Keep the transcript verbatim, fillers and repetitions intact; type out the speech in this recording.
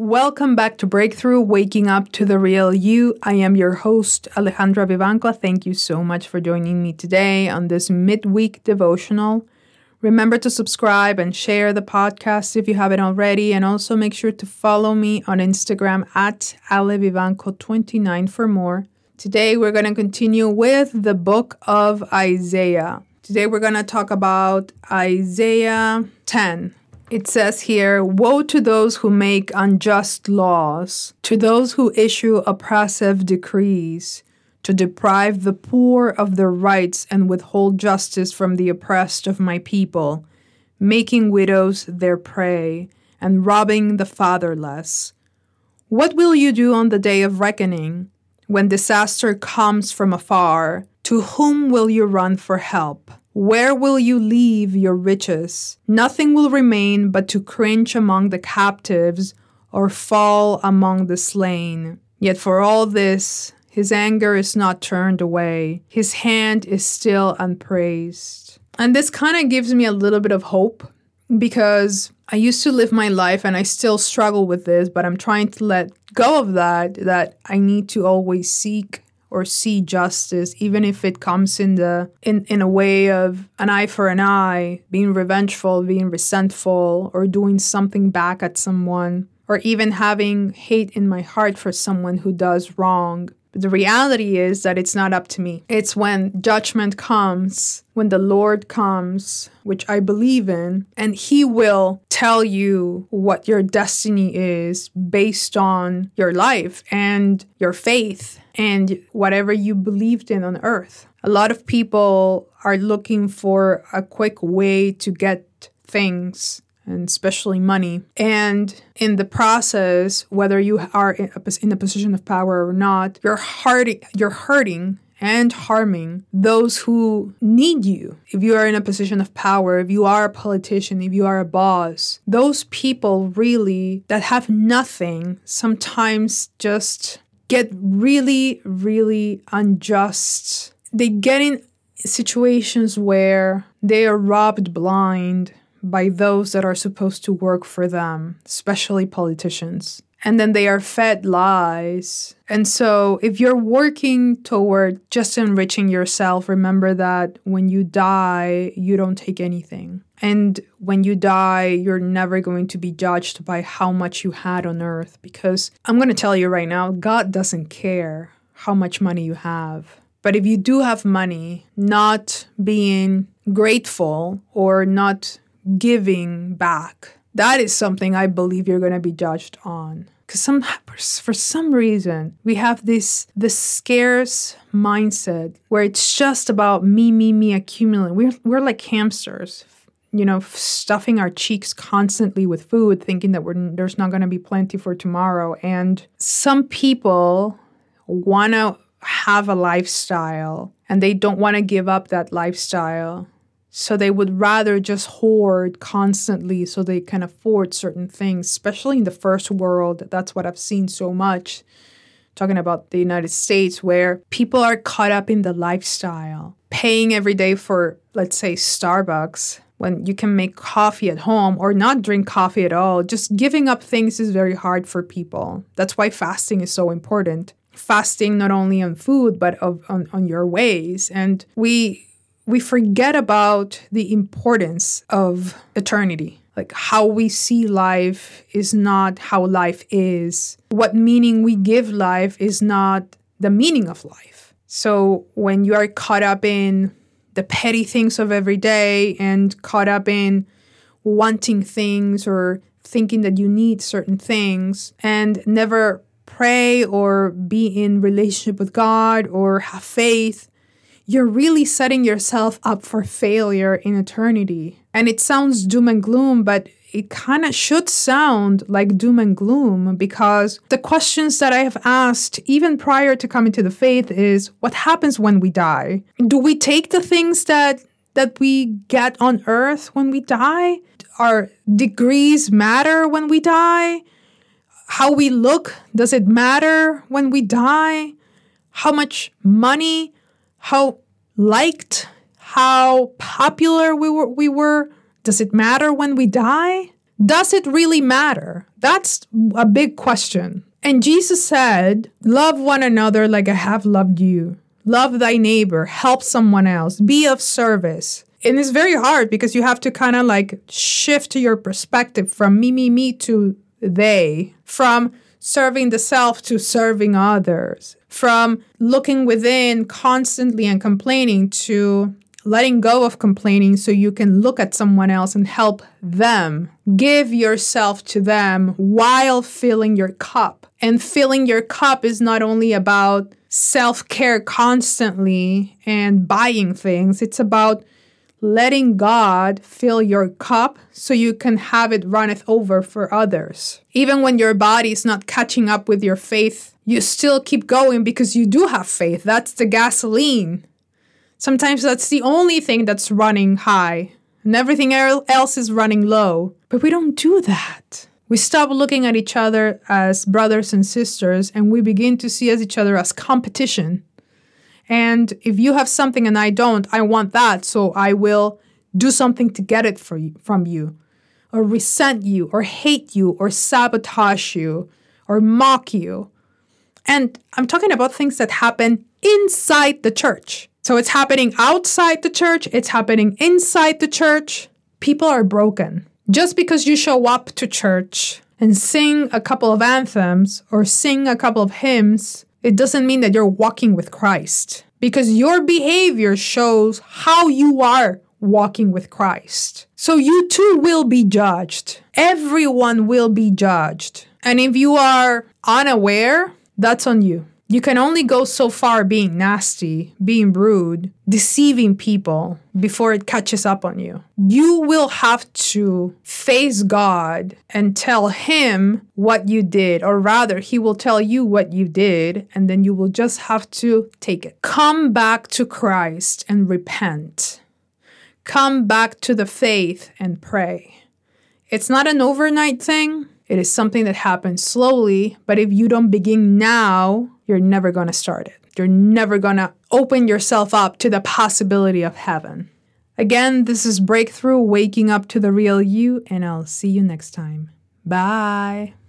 Welcome back to Breakthrough, Waking Up to the Real You. I am your host, Alejandra Vivanco. Thank you so much for joining me today on this midweek devotional. Remember to subscribe and share the podcast if you haven't already, and also make sure to follow me on Instagram at Ale Vivanco twenty-nine for more. Today we're going to continue with the book of Isaiah. Today we're going to talk about Isaiah ten. It says here, "Woe to those who make unjust laws, to those who issue oppressive decrees, to deprive the poor of their rights and withhold justice from the oppressed of my people, making widows their prey and robbing the fatherless. What will you do on the day of reckoning, when disaster comes from afar? To whom will you run for help? Where will you leave your riches? Nothing will remain but to cringe among the captives or fall among the slain. Yet for all this, his anger is not turned away. His hand is still unpraised." And this kind of gives me a little bit of hope, because I used to live my life and I still struggle with this, but I'm trying to let go of that, that I need to always seek or see justice, even if it comes in the in, in a way of an eye for an eye, being revengeful, being resentful, or doing something back at someone, or even having hate in my heart for someone who does wrong. But the reality is that it's not up to me. It's when judgment comes, when the Lord comes, which I believe in, and He will tell you what your destiny is based on your life and your faith and whatever you believed in on earth. A lot of people are looking for a quick way to get things, and especially money. And in the process, whether you are in a, in a position of power or not, you're hurting, you're hurting and harming those who need you. If you are in a position of power, if you are a politician, if you are a boss, those people really that have nothing sometimes just get really, really unjust. They get in situations where they are robbed blind by those that are supposed to work for them, especially politicians. And then they are fed lies. And so if you're working toward just enriching yourself, remember that when you die, you don't take anything. And when you die, you're never going to be judged by how much you had on earth. Because I'm going to tell you right now, God doesn't care how much money you have. But if you do have money, not being grateful or not giving back, that is something I believe you're going to be judged on. Because some, for some reason, we have this, this scarce mindset where it's just about me, me, me accumulating. We're, we're like hamsters, you know, stuffing our cheeks constantly with food, thinking that we're, there's not going to be plenty for tomorrow. And some people want to have a lifestyle and they don't want to give up that lifestyle. So they would rather just hoard constantly so they can afford certain things, especially in the first world. That's what I've seen so much, talking about the United States, where people are caught up in the lifestyle, paying every day for, let's say, Starbucks, when you can make coffee at home or not drink coffee at all. Just giving up things is very hard for people. That's why fasting is so important. Fasting not only on food, but of, on, on your ways. And we... We forget about the importance of eternity. Like how we see life is not how life is. What meaning we give life is not the meaning of life. So when you are caught up in the petty things of every day and caught up in wanting things or thinking that you need certain things and never pray or be in relationship with God or have faith, you're really setting yourself up for failure in eternity. And it sounds doom and gloom, but it kind of should sound like doom and gloom, because the questions that I have asked even prior to coming to the faith is, what happens when we die? Do we take the things that that we get on earth when we die? Our degrees matter when we die? How we look, does it matter when we die? How much money, how liked, how popular we were, we were, does it matter when we die? Does it really matter? That's a big question. And Jesus said, love one another like I have loved you. Love thy neighbor. Help someone else. Be of service. And it's very hard because you have to kind of like shift your perspective from me, me, me to they. From serving the self to serving others. From looking within constantly and complaining to letting go of complaining so you can look at someone else and help them. Give yourself to them while filling your cup. And filling your cup is not only about self-care constantly and buying things. It's about letting God fill your cup so you can have it runneth over for others. Even when your body is not catching up with your faith, you still keep going because you do have faith. That's the gasoline. Sometimes that's the only thing that's running high and everything else is running low. But we don't do that. We stop looking at each other as brothers and sisters and we begin to see as each other as competition. And if you have something and I don't, I want that, so I will do something to get it for you, from you, or resent you, or hate you, or sabotage you, or mock you. And I'm talking about things that happen inside the church. So it's happening outside the church. It's happening inside the church. People are broken. Just because you show up to church and sing a couple of anthems or sing a couple of hymns, it doesn't mean that you're walking with Christ. Because your behavior shows how you are walking with Christ. So you too will be judged. Everyone will be judged. And if you are unaware, that's on you. You can only go so far being nasty, being rude, deceiving people before it catches up on you. You will have to face God and tell him what you did, or rather, he will tell you what you did, and then you will just have to take it. Come back to Christ and repent. Come back to the faith and pray. It's not an overnight thing. It is something that happens slowly, but if you don't begin now, you're never going to start it. You're never going to open yourself up to the possibility of heaven. Again, this is Breakthrough, waking up to the real you, and I'll see you next time. Bye.